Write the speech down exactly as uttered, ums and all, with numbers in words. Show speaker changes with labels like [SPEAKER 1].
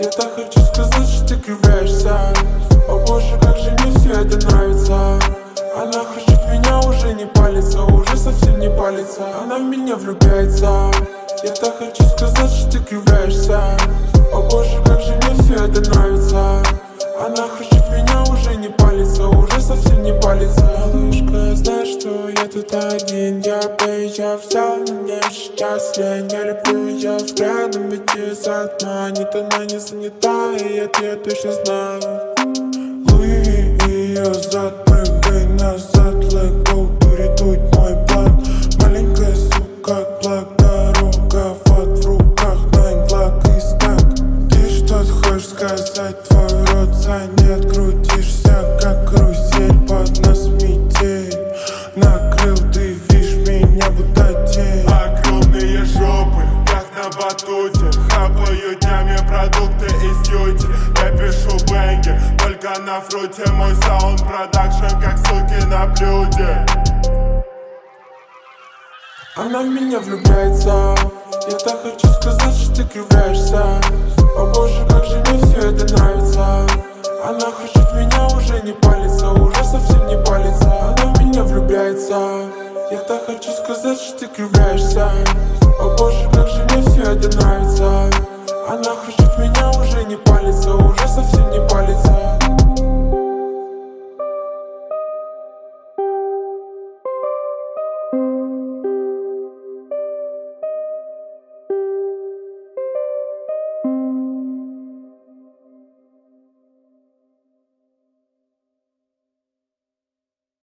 [SPEAKER 1] Я так хочу сказать, что ты кривляешься. О боже, как же мне все это нравится. Она хочет меня, уже не палится, уже совсем не палится. Она в меня влюбляется. Я так хочу сказать, что ты кривляешься. О боже, как же мне все это нравится. Она хочет меня, уже не палится, уже совсем не палится. Малышка, знаешь, что я тут один. Я приезжал, взял, но мне сейчас лень. Я люблю ее взглядом, ведь ее затманит. Она не занята, и это я точно знаю. Лови ее зад, прыгай назад, let go, дури мой план. Маленькая сука, плак, дорога, вот в руках, найн глак и стак. Ты что-то хочешь сказать, твой рот занят, крутишься, как карусель, под нас метель. Накрыл, ты видишь меня, будто тень.
[SPEAKER 2] Огромные жопы, как на батуте, хапаю днями продукты из юти. Я пишу бэнгер, только на фруте. Мой саунд продакшн, как суки на блюде.
[SPEAKER 1] Она в меня влюбляется. Я так хочу сказать, что ты кривляешься. О боже, как же мне все это нравится. Она хочет меня, уже не палится, уже совсем не палится. Она в меня влюбляется. Я так хочу сказать, что ты кривляешься. О боже, как же мне все это нравится. Она хочет меня, уже не палится, уже совсем